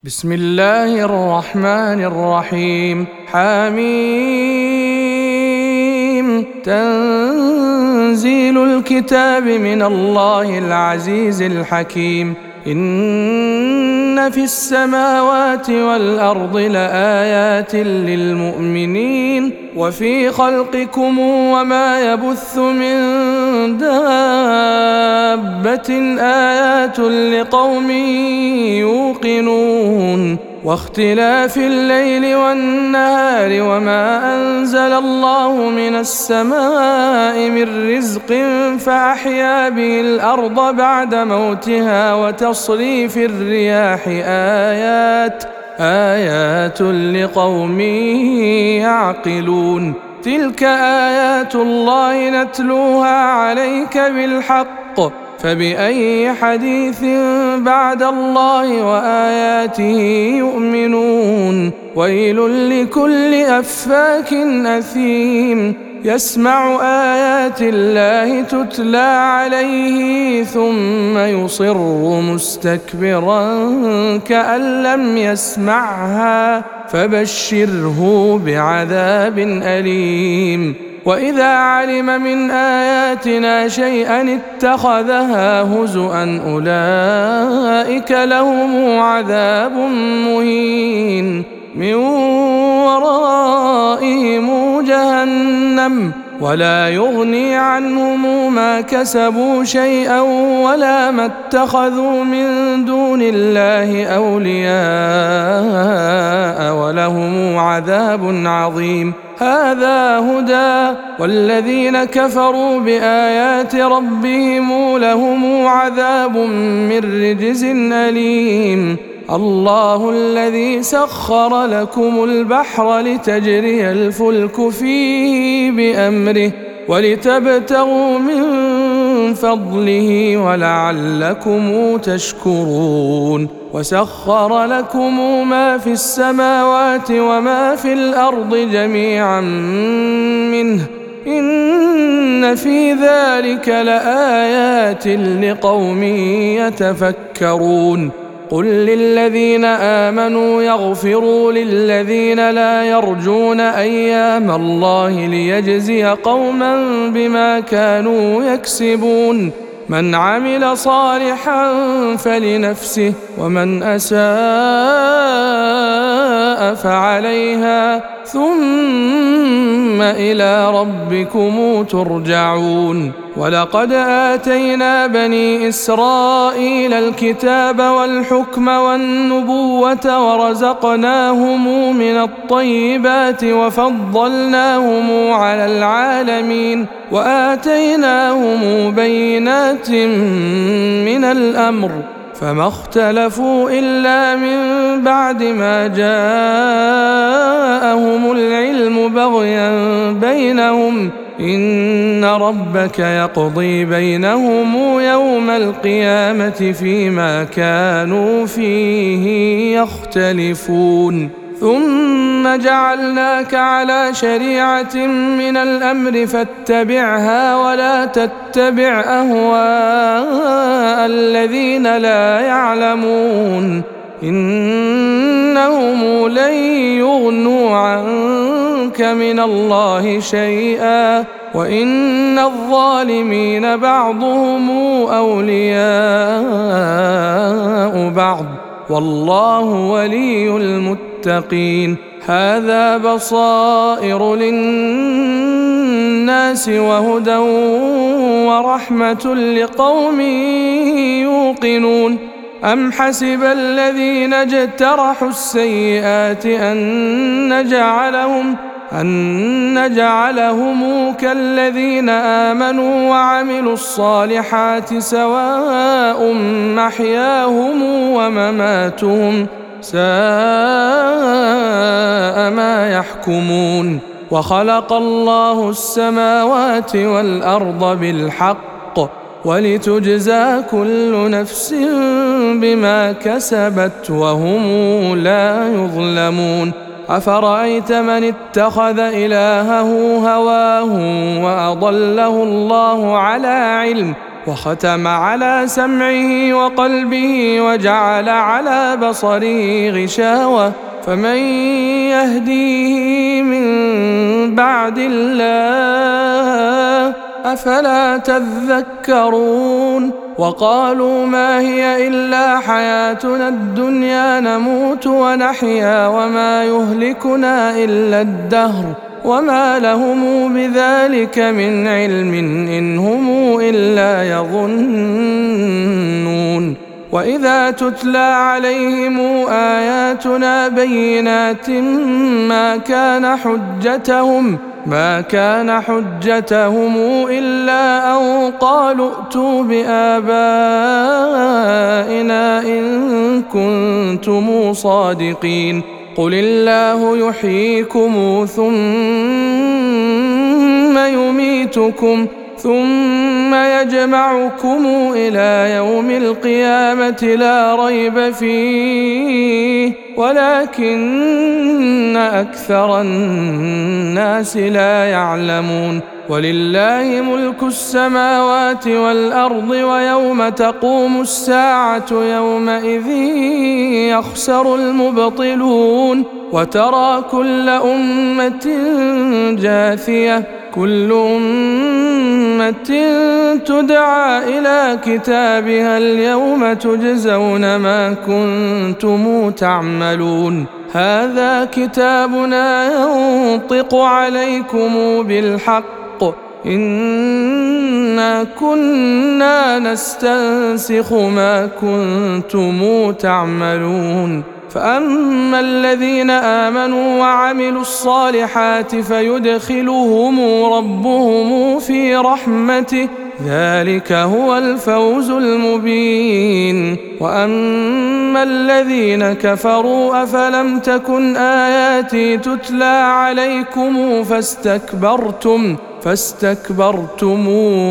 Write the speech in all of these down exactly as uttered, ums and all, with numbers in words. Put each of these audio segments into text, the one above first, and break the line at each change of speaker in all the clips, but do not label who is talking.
بسم الله الرحمن الرحيم. حميم. تنزيل الكتاب من الله العزيز الحكيم. إن في السماوات والأرض لآيات للمؤمنين وفي خلقكم وما يبث من دابة آيات لقوم يوقنون واختلاف الليل والنهار وما أنزل الله من السماء من رزق فأحيا به الأرض بعد موتها وتصريف الرياح آيات آيات لقوم يعقلون. تلك آيات الله نتلوها عليك بالحق فبأي حديث بعد الله وآياته يؤمنون. ويل لكل أفاك أثيم يسمع آيات الله تتلى عليه ثم يصر مستكبرا كأن لم يسمعها فبشره بعذاب أليم. وإذا علم من آياتنا شيئا اتخذها هزؤا أولئك لهم عذاب مهين من ورائهم جهنم ولا يغني عنهم ما كسبوا شيئا ولا ما اتخذوا من دون الله أولياء ولهم عذاب عظيم. هذا هدى والذين كفروا بآيات ربهم لهم عذاب من رجز أليم. الله الذي سخر لكم البحر لتجري الفلك فيه بأمره ولتبتغوا من فضله ولعلكم تشكرون. وسخر لكم ما في السماوات وما في الأرض جميعا منه إن في ذلك لآيات لقوم يتفكرون. قل للذين آمنوا يغفروا للذين لا يرجون أيام الله ليجزي قوما بما كانوا يكسبون. من عمل صالحا فلنفسه ومن أساء فعليها ثم إلى ربكم ترجعون. ولقد آتينا بني إسرائيل الكتاب والحكم والنبوة ورزقناهم من الطيبات وفضلناهم على العالمين وآتيناهم بينات من الأمر فما اختلفوا إلا من بعد ما جاءهم العلم بغيا بينهم إن ربك يقضي بينهم يوم القيامة فيما كانوا فيه يختلفون. ثم جعلناك على شريعة من الأمر فاتبعها ولا تتبع أهواء الذين لا يعلمون إنهم لن يغنوا عنك من الله شيئا وإن الظالمين بعضهم أولياء بعض والله ولي المتقين. هذا بصائر للناس وهدى ورحمة لقوم يوقنون. أم حسب الذين اجترحوا السيئات أن نجعلهم أن نجعلهم كالذين آمنوا وعملوا الصالحات سواء محياهم ومماتهم ساء ما يحكمون. وخلق الله السماوات والأرض بالحق ولتجزى كل نفس بما كسبت وهم لا يظلمون. أفرأيت من اتخذ إلهه هواه وأضله الله على علم وختم على سمعه وقلبه وجعل على بصره غشاوة فمن يهديه من بعد الله أفلا تذكرون وقالوا ما هي إلا حياتنا الدنيا نموت ونحيا وما يهلكنا إلا الدهر وما لهم بذلك من علم إن هم إلا يظنون وإذا تتلى عليهم آياتنا بينات ما كان حجتهم ما كان حجتهم إلا أن قالوا ائتوا بآبائنا إن كنتم صادقين قل الله يحييكم ثم يميتكم ثم يجمعكم إلى يوم القيامة لا ريب فيه ولكن أكثر الناس لا يعلمون ولله ملك السماوات والأرض ويوم تقوم الساعة يومئذ يخسر المبطلون وترى كل أمة جاثية كل أمة تدعى إلى كتابها اليوم تجزون ما كنتم تعملون هذا كتابنا ينطق عليكم بالحق إنا كنا نستنسخ ما كنتم تعملون فأما الذين آمنوا وعملوا الصالحات فيدخلهم ربهم في رحمته ذلك هو الفوز المبين وأما الذين كفروا أفلم تكن آياتي تتلى عليكم فاستكبرتم فاستكبرتم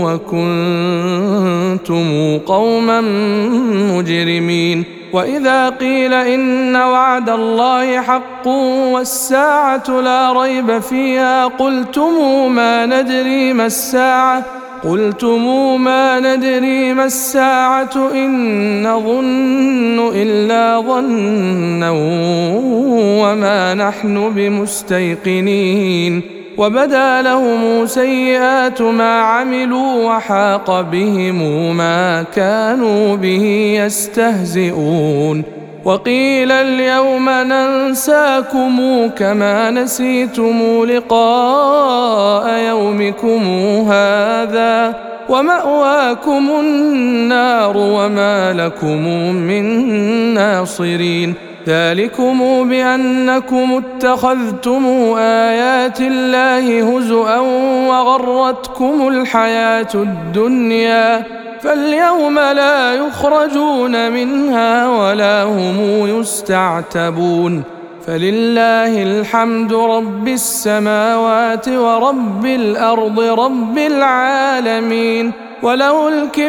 وكنتم قوما مجرمين وإذا قيل إن وعد الله حق والساعة لا ريب فيها قلتم ما ندري ما الساعة قلتم ما ندري ما الساعة إن نظن إلا ظنا وما نحن بمستيقنين وبدا لهم سيئات ما عملوا وحاق بهم ما كانوا به يستهزئون وقيل اليوم ننساكم كما نسيتم لقاء يومكم هذا ومأواكم النار وما لكم من ناصرين ذلكم بأنكم اتخذتم آيات الله هزؤا وغرتكم الحياة الدنيا فاليوم لا يخرجون منها ولا هم يستعتبون فلله الحمد رب السماوات ورب الأرض رب العالمين وله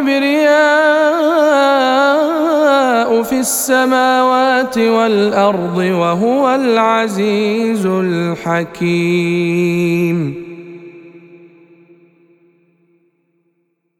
الكبرياء في السماوات والأرض وهو العزيز الحكيم.